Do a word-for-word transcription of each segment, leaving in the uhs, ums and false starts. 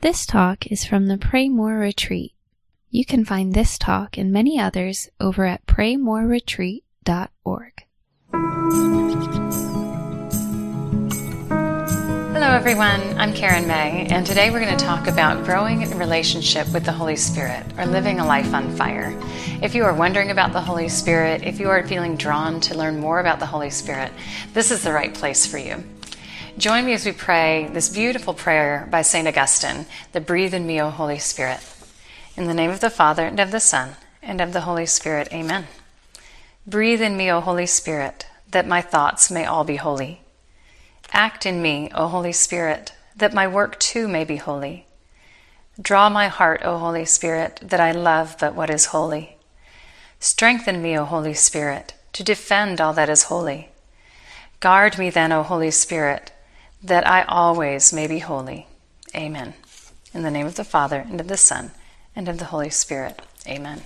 This talk is from the Pray More Retreat. You can find this talk and many others over at pray more retreat dot org. Hello everyone, I'm Karen May, and today we're going to talk about growing in relationship with the Holy Spirit, or living a life on fire. If you are wondering about the Holy Spirit, if you are feeling drawn to learn more about the Holy Spirit, this is the right place for you. Join me as we pray this beautiful prayer by Saint Augustine, the Breathe in Me, O Holy Spirit. In the name of the Father, and of the Son, and of the Holy Spirit, amen. Breathe in me, O Holy Spirit, that my thoughts may all be holy. Act in me, O Holy Spirit, that my work too may be holy. Draw my heart, O Holy Spirit, that I love but what is holy. Strengthen me, O Holy Spirit, to defend all that is holy. Guard me then, O Holy Spirit, that I always may be holy. Amen. In the name of the Father, and of the Son, and of the Holy Spirit. Amen.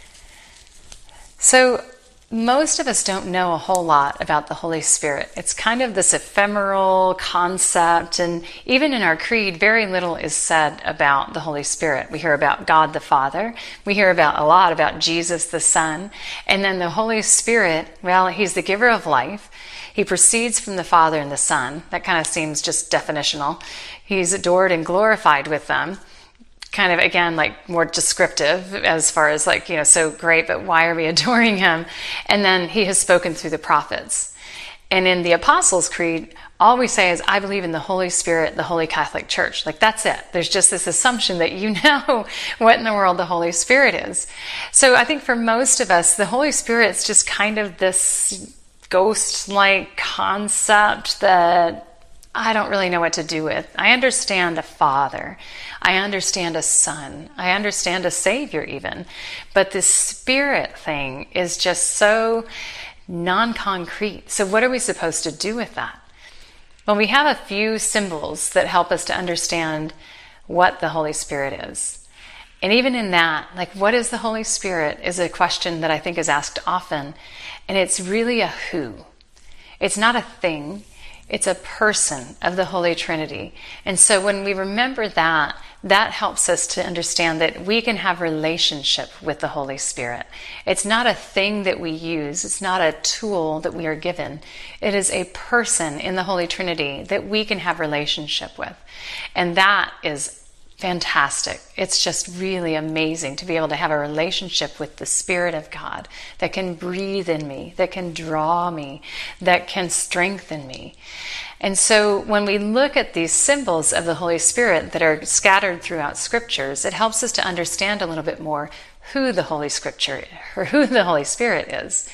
So, most of us don't know a whole lot about the Holy Spirit. It's kind of this ephemeral concept, and even in our creed, very little is said about the Holy Spirit. We hear about God the Father. We hear about a lot about Jesus the Son. And then the Holy Spirit, well, he's the giver of life. He proceeds from the Father and the Son. That kind of seems just definitional. He's adored and glorified with them. Kind of, again, like more descriptive as far as like, you know, so great, but why are we adoring him? And then he has spoken through the prophets. And in the Apostles' Creed, all we say is, I believe in the Holy Spirit, the Holy Catholic Church. Like, that's it. There's just this assumption that you know what in the world the Holy Spirit is. So I think for most of us, the Holy Spirit is just kind of this ghost-like concept that I don't really know what to do with. I understand a Father. I understand a Son. I understand a Savior even. But this Spirit thing is just so non-concrete. So what are we supposed to do with that? Well, we have a few symbols that help us to understand what the Holy Spirit is. And even in that, like, what is the Holy Spirit is a question that I think is asked often. And it's really a who. It's not a thing. It's a person of the Holy Trinity. And so when we remember that, that helps us to understand that we can have relationship with the Holy Spirit. It's not a thing that we use. It's not a tool that we are given. It is a person in the Holy Trinity that we can have relationship with. And that is fantastic. It's just really amazing to be able to have a relationship with the Spirit of God that can breathe in me, that can draw me, that can strengthen me. And so when we look at these symbols of the Holy Spirit that are scattered throughout scriptures, it helps us to understand a little bit more who the Holy Scripture or who the Holy Spirit is.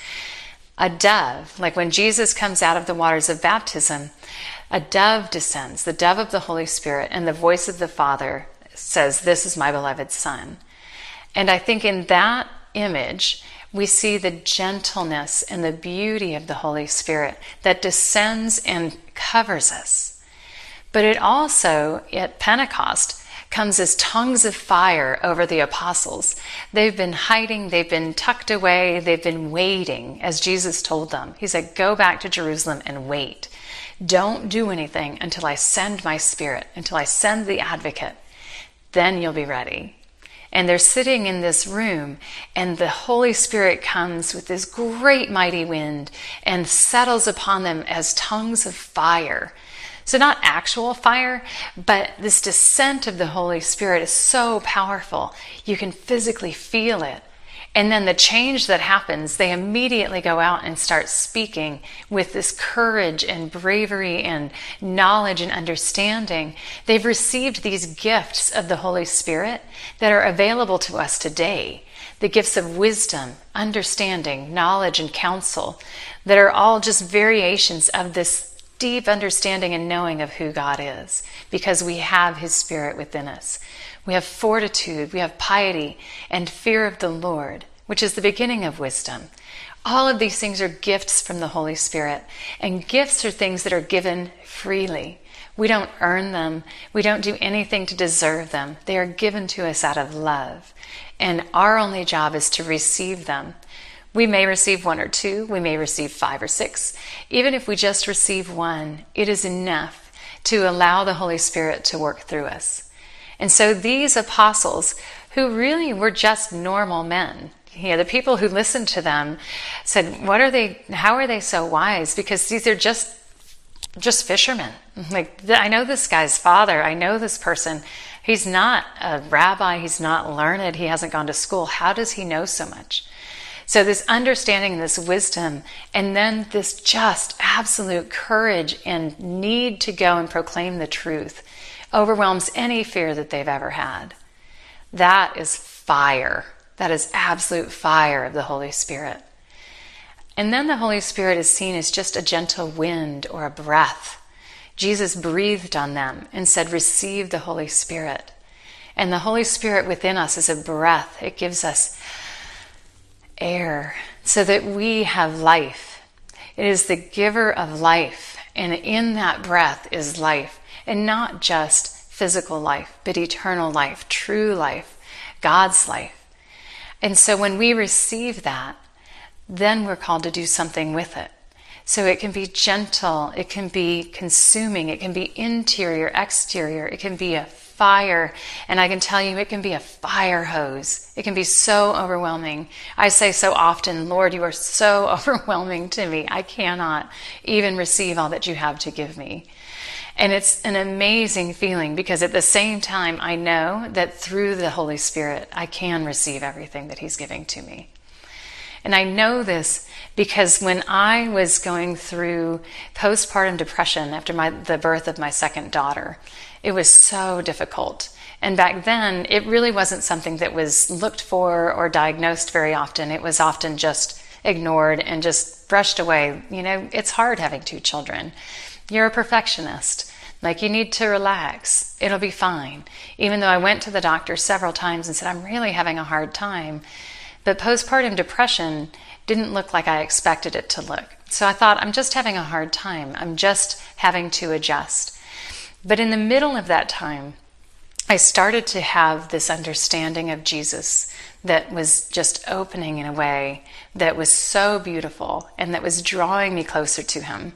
A dove, like when Jesus comes out of the waters of baptism, a dove descends, the dove of the Holy Spirit, and the voice of the Father says, "This is my beloved Son." And I think in that image, we see the gentleness and the beauty of the Holy Spirit that descends and covers us. But it also, at Pentecost, comes as tongues of fire over the apostles. They've been hiding, they've been tucked away, they've been waiting, as Jesus told them. He said, go back to Jerusalem and wait. Don't do anything until I send my Spirit, until I send the advocate. Then you'll be ready. And they're sitting in this room, and the Holy Spirit comes with this great mighty wind and settles upon them as tongues of fire. So not actual fire, but this descent of the Holy Spirit is so powerful. You can physically feel it. And then the change that happens, they immediately go out and start speaking with this courage and bravery and knowledge and understanding. They've received these gifts of the Holy Spirit that are available to us today. The gifts of wisdom, understanding, knowledge, and counsel that are all just variations of this deep understanding and knowing of who God is, because we have His Spirit within us. We have fortitude, we have piety, and fear of the Lord, which is the beginning of wisdom. All of these things are gifts from the Holy Spirit, and gifts are things that are given freely. We don't earn them. We don't do anything to deserve them. They are given to us out of love, and our only job is to receive them. We may receive one or two, we may receive five or six. Even if we just receive one, it is enough to allow the Holy Spirit to work through us. And so these apostles, who really were just normal men, you know, the people who listened to them said, what are they, how are they so wise? Because these are just, just fishermen. Like, I know this guy's father. I know this person. He's not a rabbi. He's not learned. He hasn't gone to school. How does he know so much? So this understanding, this wisdom, and then this just absolute courage and need to go and proclaim the truth overwhelms any fear that they've ever had. That is fire. That is absolute fire of the Holy Spirit. And then the Holy Spirit is seen as just a gentle wind or a breath. Jesus breathed on them and said, receive the Holy Spirit. And the Holy Spirit within us is a breath. It gives us air so that we have life. It is the giver of life. And in that breath is life. And not just physical life, but eternal life, true life, God's life. And so when we receive that, then we're called to do something with it. So it can be gentle, it can be consuming, it can be interior, exterior, it can be a fire. And I can tell you, it can be a fire hose. It can be so overwhelming. I say so often, Lord, you are so overwhelming to me. I cannot even receive all that you have to give me. And it's an amazing feeling because at the same time, I know that through the Holy Spirit, I can receive everything that He's giving to me. And I know this because when I was going through postpartum depression after my, the birth of my second daughter, it was so difficult. And back then, it really wasn't something that was looked for or diagnosed very often. It was often just ignored and just brushed away. You know, it's hard having two children. You're a perfectionist. Like, you need to relax. It'll be fine. Even though I went to the doctor several times and said, I'm really having a hard time. But postpartum depression didn't look like I expected it to look. So I thought, I'm just having a hard time. I'm just having to adjust. But in the middle of that time, I started to have this understanding of Jesus that was just opening in a way that was so beautiful and that was drawing me closer to Him.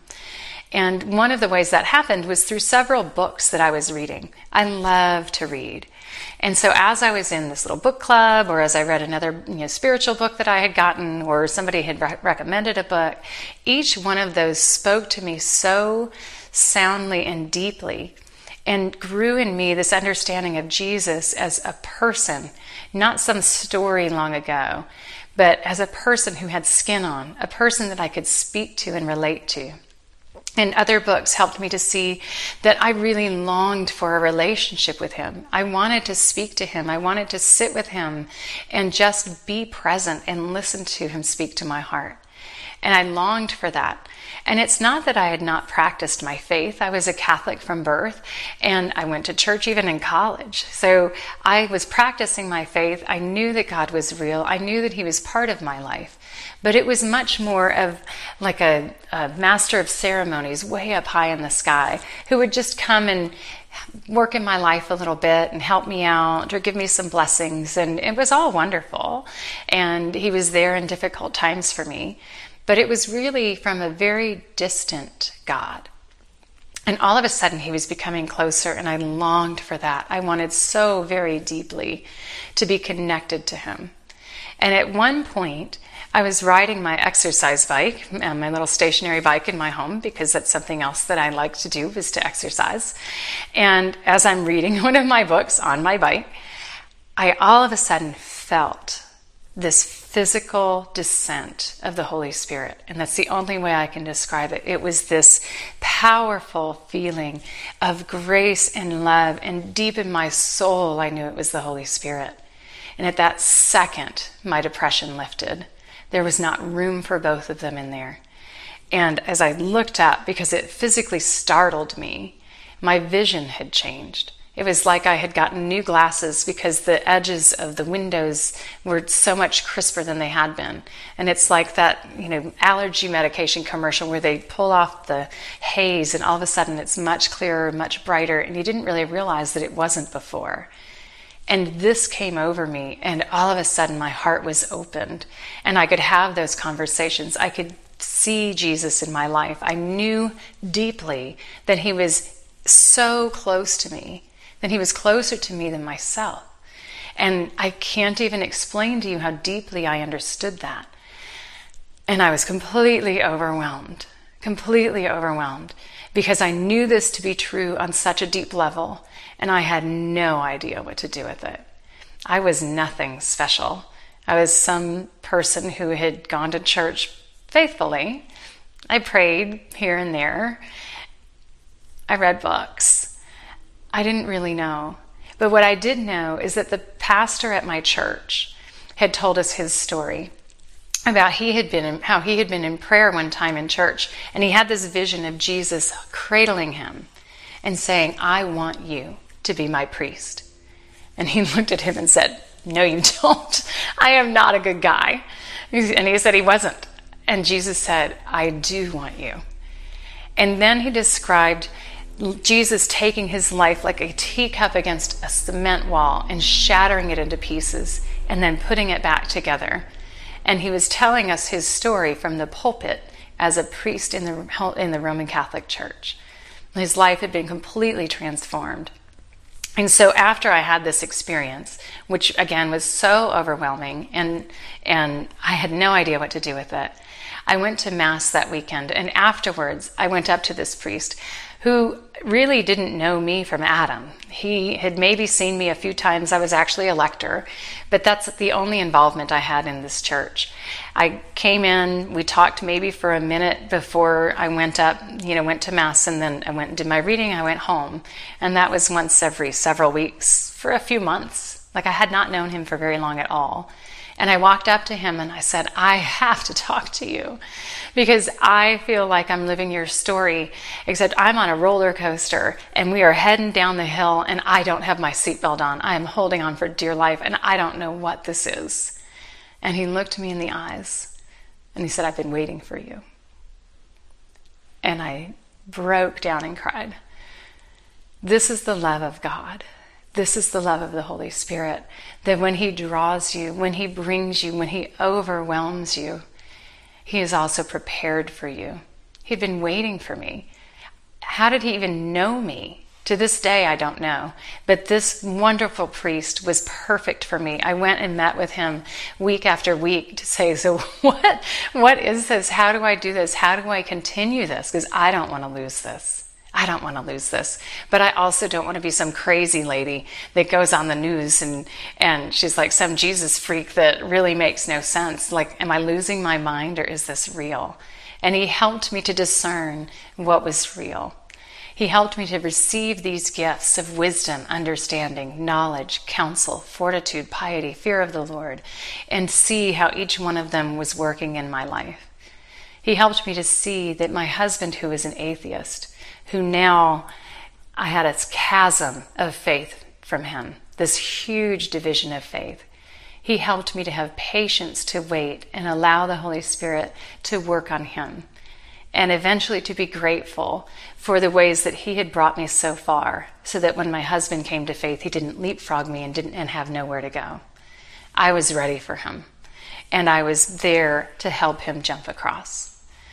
And one of the ways that happened was through several books that I was reading. I love to read. And so as I was in this little book club, or as I read another you know, spiritual book that I had gotten, or somebody had re- recommended a book, each one of those spoke to me so soundly and deeply, and grew in me this understanding of Jesus as a person, not some story long ago, but as a person who had skin on, a person that I could speak to and relate to. And other books helped me to see that I really longed for a relationship with Him. I wanted to speak to Him. I wanted to sit with Him and just be present and listen to Him speak to my heart. And I longed for that. And it's not that I had not practiced my faith. I was a Catholic from birth, and I went to church even in college. So I was practicing my faith. I knew that God was real. I knew that He was part of my life. But it was much more of like a, a master of ceremonies way up high in the sky who would just come and work in my life a little bit and help me out or give me some blessings. And it was all wonderful. And He was there in difficult times for me. But it was really from a very distant God. And all of a sudden He was becoming closer, and I longed for that. I wanted so very deeply to be connected to Him. And at one point, I was riding my exercise bike, my little stationary bike in my home, because that's something else that I like to do, was to exercise. And as I'm reading one of my books on my bike, I all of a sudden felt this physical descent of the Holy Spirit. And that's the only way I can describe it. It was this powerful feeling of grace and love, and deep in my soul, I knew it was the Holy Spirit. And at that second, my depression lifted. There was not room for both of them in there. And as I looked up, because it physically startled me, my vision had changed. It was like I had gotten new glasses because the edges of the windows were so much crisper than they had been. And it's like that, you know, allergy medication commercial where they pull off the haze and all of a sudden it's much clearer, much brighter, and you didn't really realize that it wasn't before. And this came over me, and all of a sudden my heart was opened, and I could have those conversations. I could see Jesus in my life. I knew deeply that He was so close to me, then he was closer to me than myself. And I can't even explain to you how deeply I understood that. And I was completely overwhelmed, completely overwhelmed, because I knew this to be true on such a deep level, and I had no idea what to do with it. I was nothing special. I was some person who had gone to church faithfully. I prayed here and there. I read books. I didn't really know. But what I did know is that the pastor at my church had told us his story about he had been in, how he had been in prayer one time in church, and he had this vision of Jesus cradling him and saying, "I want you to be my priest." And he looked at him and said, "No, you don't. I am not a good guy." And he said he wasn't. And Jesus said, "I do want you." And then he described Jesus taking his life like a teacup against a cement wall and shattering it into pieces and then putting it back together. And he was telling us his story from the pulpit as a priest in the in the Roman Catholic Church. His life had been completely transformed. And so after I had this experience, which again was so overwhelming, and and I had no idea what to do with it, I went to Mass that weekend, and afterwards I went up to this priest who really didn't know me from Adam. He had maybe seen me a few times. I was actually a lector, but that's the only involvement I had in this church. I came in, we talked maybe for a minute before I went up, you know, went to Mass, and then I went and did my reading, I went home. And that was once every several weeks for a few months. Like I had not known him for very long at all. And I walked up to him and I said, "I have to talk to you because I feel like I'm living your story, except I'm on a roller coaster and we are heading down the hill and I don't have my seatbelt on. I am holding on for dear life and I don't know what this is." And he looked me in the eyes and he said, "I've been waiting for you." And I broke down and cried. This is the love of God. This is the love of the Holy Spirit, that when he draws you, when he brings you, when he overwhelms you, he is also prepared for you. He'd been waiting for me. How did he even know me? To this day, I don't know. But this wonderful priest was perfect for me. I went and met with him week after week to say, so what, what is this? How do I do this? How do I continue this? Because I don't want to lose this. I don't want to lose this, but I also don't want to be some crazy lady that goes on the news and, and she's like some Jesus freak that really makes no sense. Like, am I losing my mind or is this real? And he helped me to discern what was real. He helped me to receive these gifts of wisdom, understanding, knowledge, counsel, fortitude, piety, fear of the Lord, and see how each one of them was working in my life. He helped me to see that my husband, who is an atheist, who now I had a chasm of faith from him, this huge division of faith. He helped me to have patience to wait and allow the Holy Spirit to work on him, and eventually to be grateful for the ways that he had brought me so far, so that when my husband came to faith, he didn't leapfrog me and didn't and have nowhere to go. I was ready for him, and I was there to help him jump across.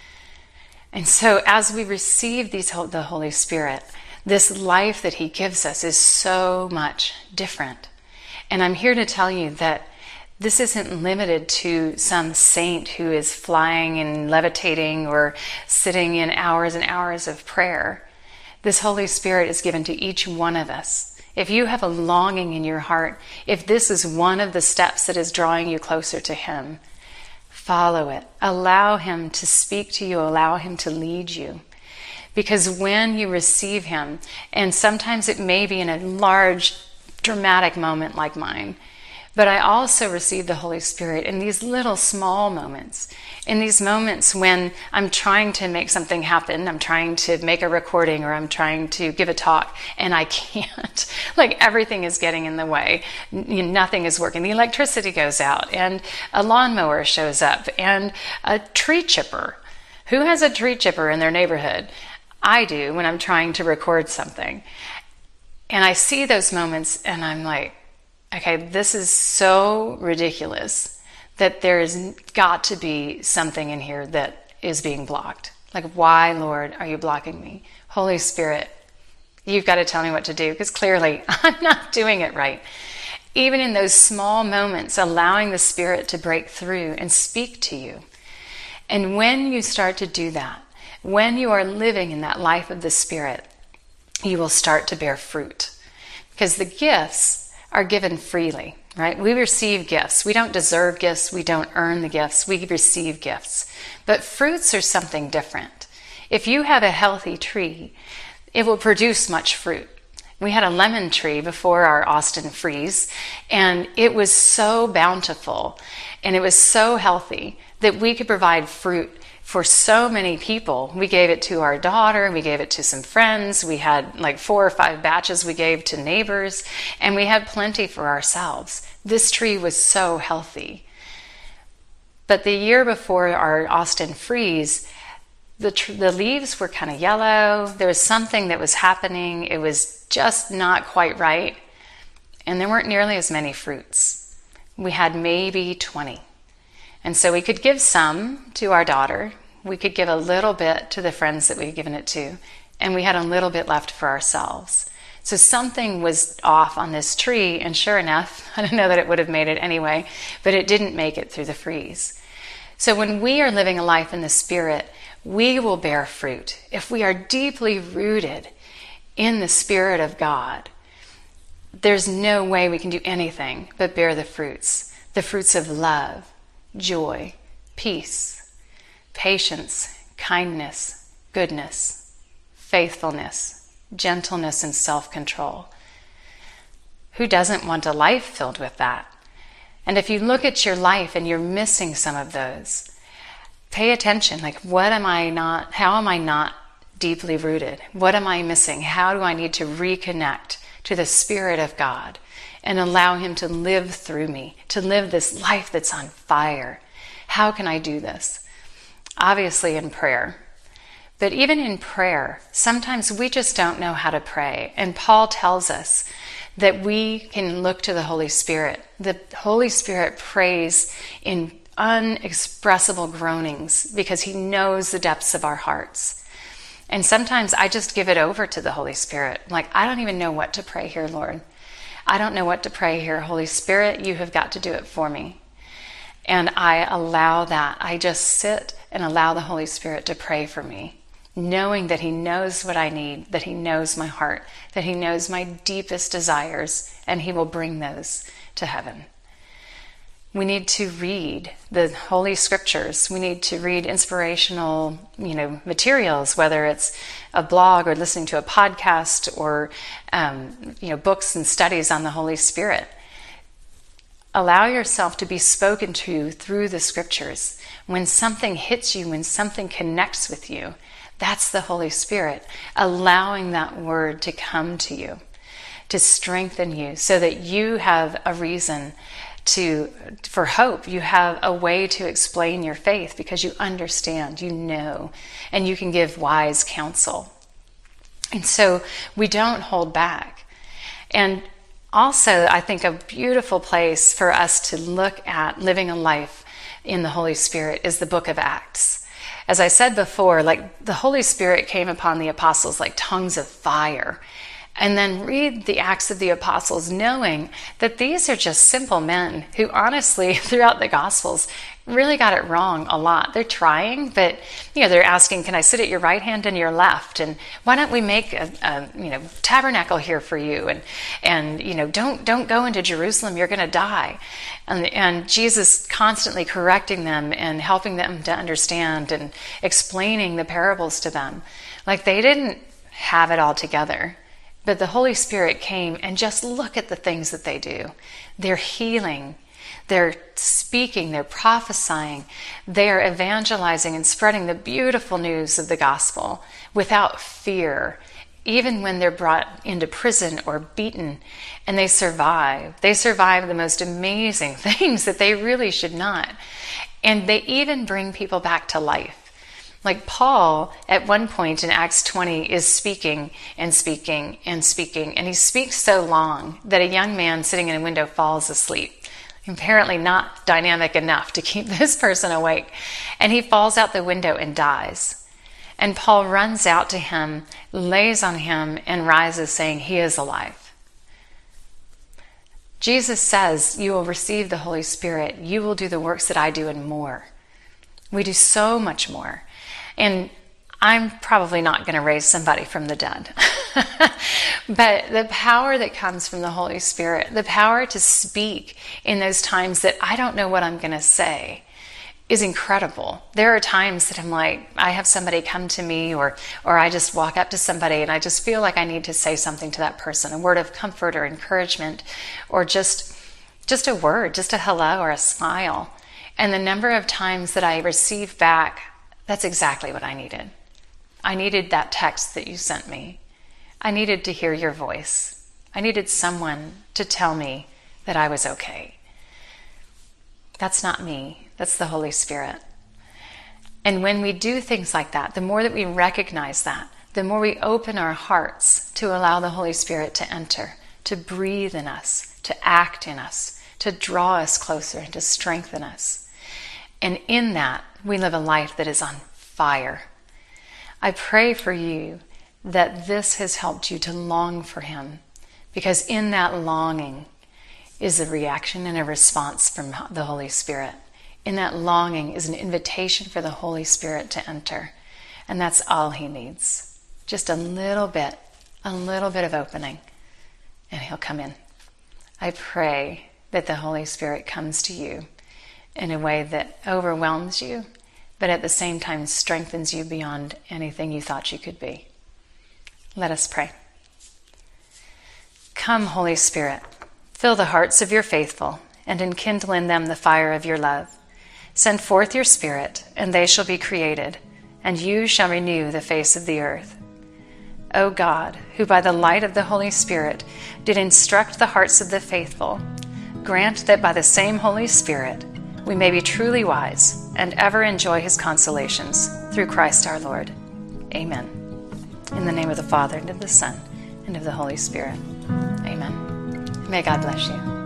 And so as we receive these, the Holy Spirit, this life that he gives us is so much different. And I'm here to tell you that this isn't limited to some saint who is flying and levitating or sitting in hours and hours of prayer. This Holy Spirit is given to each one of us. If you have a longing in your heart, if this is one of the steps that is drawing you closer to him, follow it. Allow him to speak to you. Allow him to lead you. Because when you receive him, and sometimes it may be in a large, dramatic moment like mine, but I also receive the Holy Spirit in these little small moments, in these moments when I'm trying to make something happen, I'm trying to make a recording or I'm trying to give a talk, and I can't. Like everything is getting in the way. N- nothing is working. The electricity goes out, and a lawnmower shows up, and a tree chipper. Who has a tree chipper in their neighborhood? I do when I'm trying to record something. And I see those moments, and I'm like, okay, this is so ridiculous that there's got to be something in here that is being blocked. Like, why, Lord, are you blocking me? Holy Spirit, You've got to tell me what to do, because clearly I'm not doing it right. Even in those small moments, allowing the Spirit to break through and speak to you. And when you start to do that, when you are living in that life of the Spirit, you will start to bear fruit. Because the gifts are given freely, right? We receive gifts. We don't deserve gifts. We don't earn the gifts. We receive gifts. But fruits are something different. If you have a healthy tree, it will produce much fruit. We had a lemon tree before our Austin freeze, and it was so bountiful and it was so healthy that we could provide fruit for so many people. We gave it to our daughter, we gave it to some friends, we had like four or five batches we gave to neighbors, and we had plenty for ourselves. This tree was so healthy. But the year before our Austin freeze, The, tr- the leaves were kind of yellow. There was something that was happening. It was just not quite right. And there weren't nearly as many fruits. We had maybe twenty. And so we could give some to our daughter. We could give a little bit to the friends that we'd given it to. And we had a little bit left for ourselves. So something was off on this tree. And sure enough, I don't know that it would have made it anyway, but it didn't make it through the freeze. So when we are living a life in the Spirit, we will bear fruit. If we are deeply rooted in the Spirit of God, there's no way we can do anything but bear the fruits. The fruits of love, joy, peace, patience, kindness, goodness, faithfulness, gentleness, and self-control. Who doesn't want a life filled with that? And if you look at your life and you're missing some of those, pay attention. Like, what am I not, how am I not deeply rooted? What am I missing? How do I need to reconnect to the Spirit of God and allow Him to live through me, to live this life that's on fire? How can I do this? Obviously in prayer. But even in prayer, sometimes we just don't know how to pray. And Paul tells us that we can look to the Holy Spirit. The Holy Spirit prays in unexpressible groanings because He knows the depths of our hearts. And sometimes I just give it over to the Holy Spirit. Like, I don't even know what to pray here, Lord. I don't know what to pray here. Holy Spirit, you have got to do it for me. And I allow that. I just sit and allow the Holy Spirit to pray for me, knowing that He knows what I need, that He knows my heart, that He knows my deepest desires, and He will bring those to heaven. We need to read the Holy Scriptures. We need to read inspirational, you know, materials, whether it's a blog or listening to a podcast or, um, you know, books and studies on the Holy Spirit. Allow yourself to be spoken to through the Scriptures. When something hits you, when something connects with you, that's the Holy Spirit, allowing that word to come to you, to strengthen you so that you have a reason to for hope. You have a way to explain your faith because you understand, you know, and you can give wise counsel. And so we don't hold back. And also, I think a beautiful place for us to look at living a life in the Holy Spirit is the book of Acts. As I said before, like, the Holy Spirit came upon the apostles like tongues of fire. And then read the Acts of the Apostles knowing that these are just simple men who honestly, throughout the Gospels, really got it wrong a lot. They're trying, but you know, they're asking, can I sit at your right hand and your left? And why don't we make a, a you know tabernacle here for you? And and you know, don't don't go into Jerusalem, you're going to die. And and Jesus constantly correcting them and helping them to understand and explaining the parables to them. Like, they didn't have it all together. But the Holy Spirit came, and just look at the things that they do. They're healing, they're speaking, they're prophesying, they're evangelizing and spreading the beautiful news of the gospel without fear, even when they're brought into prison or beaten, and they survive. They survive the most amazing things that they really should not. And they even bring people back to life. Like Paul, at one point in Acts twenty, is speaking and speaking and speaking. And he speaks so long that a young man sitting in a window falls asleep. Apparently not dynamic enough to keep this person awake. And he falls out the window and dies. And Paul runs out to him, lays on him, and rises, saying, he is alive. Jesus says, you will receive the Holy Spirit. You will do the works that I do and more. We do so much more. And I'm probably not going to raise somebody from the dead. But the power that comes from the Holy Spirit, the power to speak in those times that I don't know what I'm going to say, is incredible. There are times that I'm like, I have somebody come to me, or or I just walk up to somebody and I just feel like I need to say something to that person, a word of comfort or encouragement, or just just a word, just a hello or a smile. And the number of times that I receive back, that's exactly what I needed. I needed that text that you sent me. I needed to hear your voice. I needed someone to tell me that I was okay. That's not me. That's the Holy Spirit. And when we do things like that, the more that we recognize that, the more we open our hearts to allow the Holy Spirit to enter, to breathe in us, to act in us, to draw us closer and to strengthen us. And in that, we live a life that is on fire. I pray for you that this has helped you to long for Him, because in that longing is a reaction and a response from the Holy Spirit. In that longing is an invitation for the Holy Spirit to enter. And that's all He needs. Just a little bit, a little bit of opening, and He'll come in. I pray that the Holy Spirit comes to you in a way that overwhelms you, but at the same time strengthens you beyond anything you thought you could be. Let us pray. Come, Holy Spirit, fill the hearts of your faithful, and enkindle in them the fire of your love. Send forth your Spirit, and they shall be created, and you shall renew the face of the earth. O God, who by the light of the Holy Spirit did instruct the hearts of the faithful, grant that by the same Holy Spirit we may be truly wise and ever enjoy His consolations through Christ our Lord. Amen. In the name of the Father, and of the Son, and of the Holy Spirit. Amen. May God bless you.